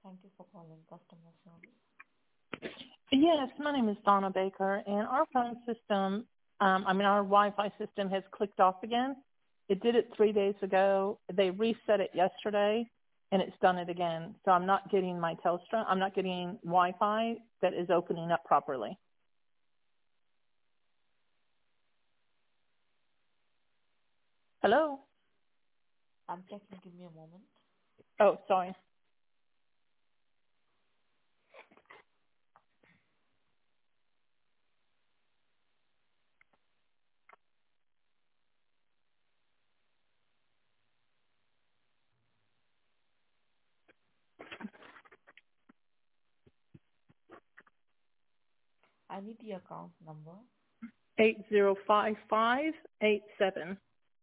Thank you for calling customer service. Yes, my name is Donna Baker, and our phone system, our Wi-Fi system has clicked off again. It did it 3 days ago. They reset it yesterday, and it's done it again. So I'm not getting my Telstra. I'm not getting Wi-Fi that is opening up properly. Hello? I'm checking. Give me a moment. Oh, sorry. I need the account number. 805587.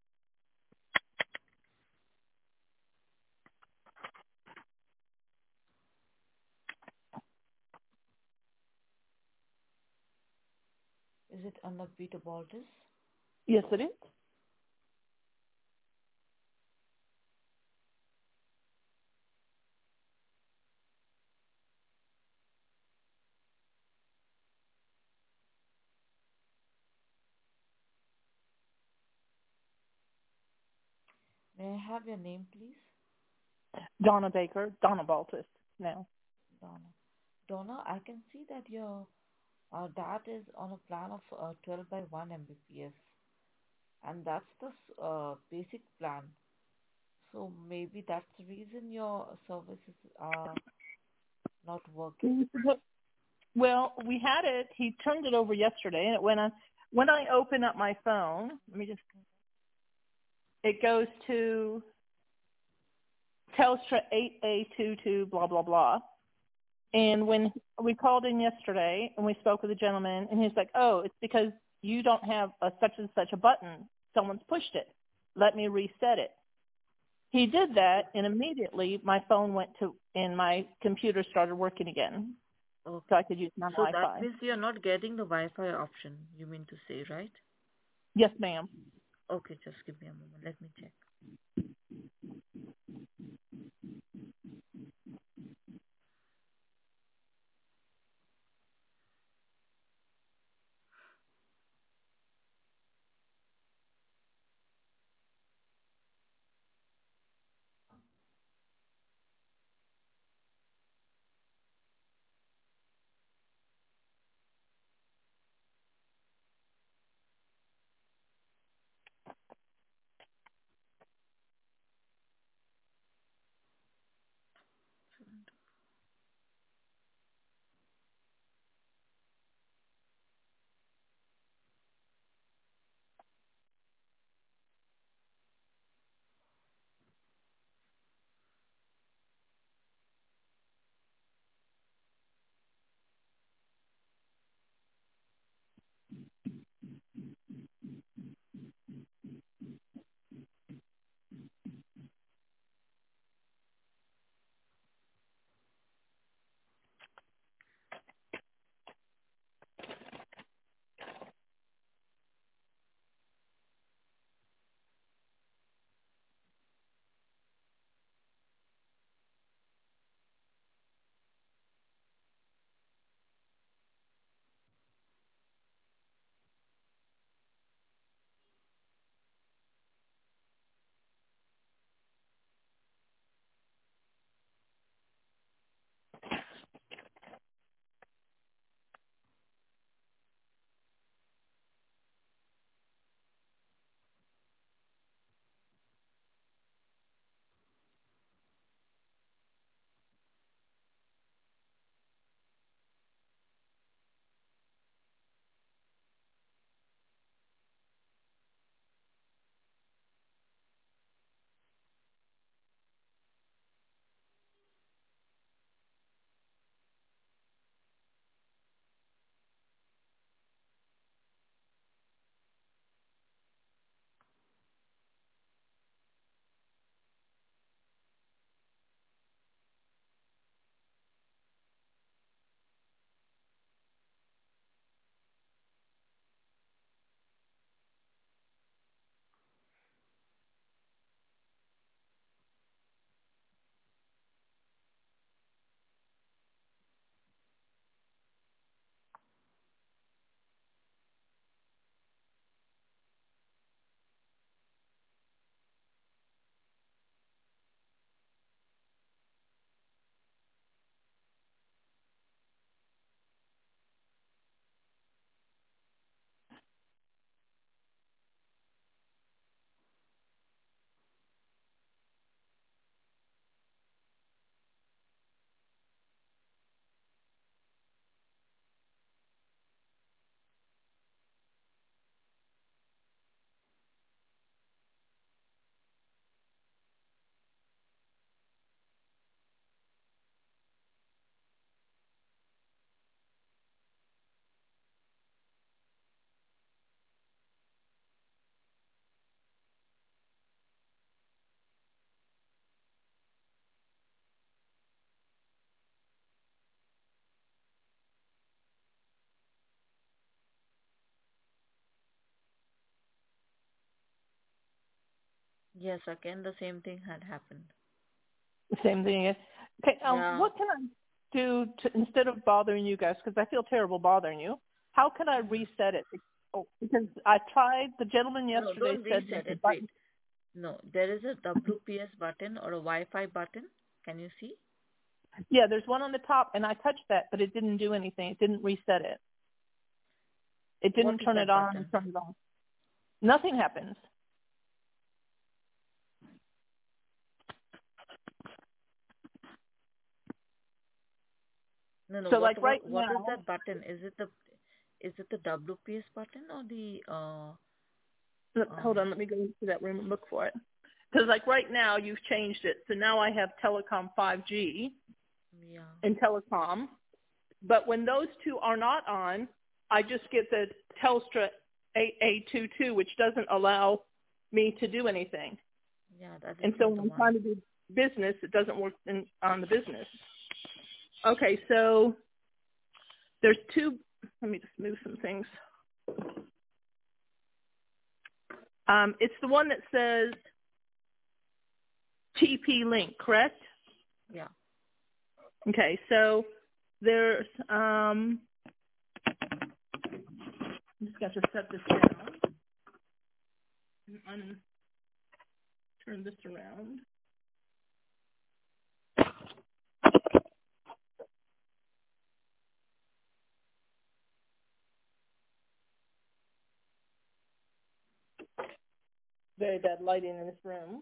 Is it under Peter Baltus? Yes, it is. May I have your name, please? Donna Baker, Donna Baltus now. Donna. Donna, I can see that your dad is on a plan of 12 by 1 Mbps, and that's the basic plan. So maybe that's the reason your services are not working. Well, we had it. He turned it over yesterday, and it went on. When I open up my phone, it goes to Telstra 8A22 blah blah blah. And when we called in yesterday and we spoke with the gentleman, and he's like, "Oh, it's because you don't have a such and such a button. Someone's pushed it. Let me reset it." He did that, and immediately my phone went to, and my computer started working again, so Okay. I could use my So that Wi-Fi. means you're not getting the Wi-Fi option, you mean to say, right? Yes, ma'am. Okay, just give me a moment. Let me check. Yes, again, the same thing had happened. The same thing. Okay, Yeah. what can I do to instead of bothering you guys, because I feel terrible bothering you, how can I Mhm. reset it? Oh, because I tried, the gentleman No, yesterday don't said that reset the it. Wait. button, No, there is a WPS button or a Wi-Fi button. Can you see? yeah, there's one on the top, and I touched that, but it didn't do anything. It didn't reset it. It What didn't is turn it that on and button? turn it on. Nothing happens. No, no. So What like right what what is now, that button? Is it the WPS button or the hold um on, let me go into that room and look for it. Because like right now, you've changed it. So now I have Telecom 5G yeah. and Telecom. But when those two are not on, I just get the Telstra 8822, which doesn't allow me to do anything. Yeah, that is And so not when the I'm one. trying to do business, it doesn't work on the business. Okay, so there's two. Let me just move some things. It's the one that says TP Link, correct? Yeah. Okay, so there's just got to set this down and turn this around. Very bad lighting in this room.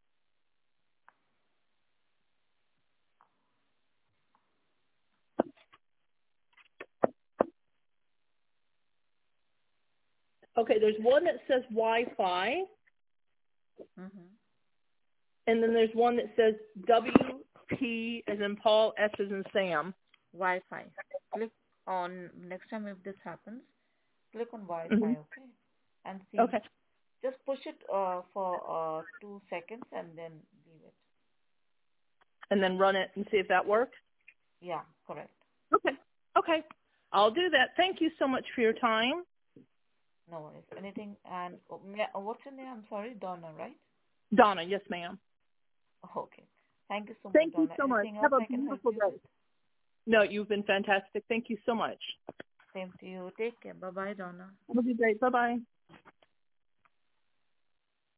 Okay, there's one that says Wi-Fi, Mhm. and then there's one that says WP as in Paul, S as in Sam. Wi-Fi. Click on next time if this happens. Click on Hmm. Wi-Fi, okay, and see. Okay, Just push it for 2 seconds and then leave it. and then run it and see if that works. Yeah, correct. Okay, okay, I'll do that. Thank you so much for your time. No worries. Anything and what's your name? I'm sorry, Donna, right? Donna, yes ma'am. Okay. Thank you so much, Thank you Donna. so much. Anything else Have a I can help beautiful you day. with? No, you've been fantastic. Thank you so much. Same to you. Take care. Bye bye, Donna. Have a good day. Bye-bye.